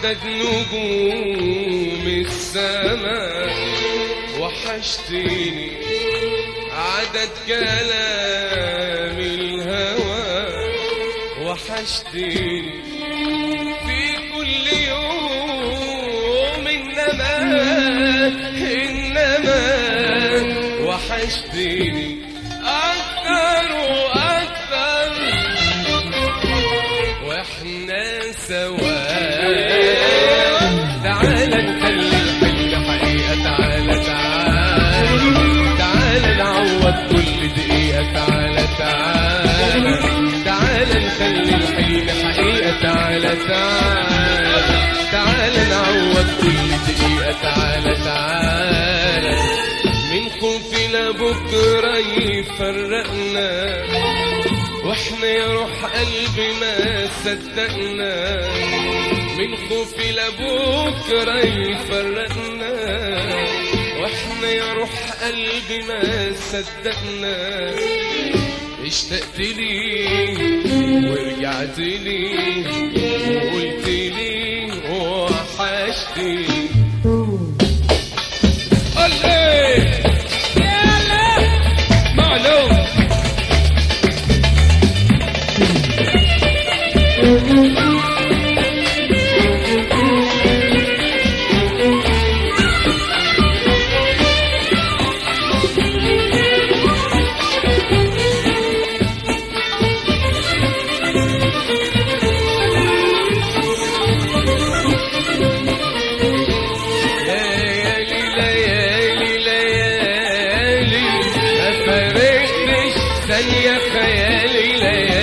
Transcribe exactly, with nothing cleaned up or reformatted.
عدد نجوم السماء، وحشتيني عدد كلام الهوى، وحشتيني في كل يوم، إنما إنما وحشتيني أكتر وأكتر وإحنا سوا. تعالى نخلي الحلم حقيقة، تعالى تعالى تعالى نعوض كل دقيقة، تعالى تعالى تعالى نخلي الحلم حقيقة، تعالى تعالى تعالى نعوض كل دقيقة، تعالى تعالى من خوفنا بكرة يفرقنا، واحنا يا روح قلبي ما صدقنا، من خوفي لبكرة يفرقنا، واحنا يا روح قلبي ما صدقنا. اشتقت لي ورجعت لي وقلت لي وحشتني. قل ايه يلا معلوم ثانية خيالي ليالي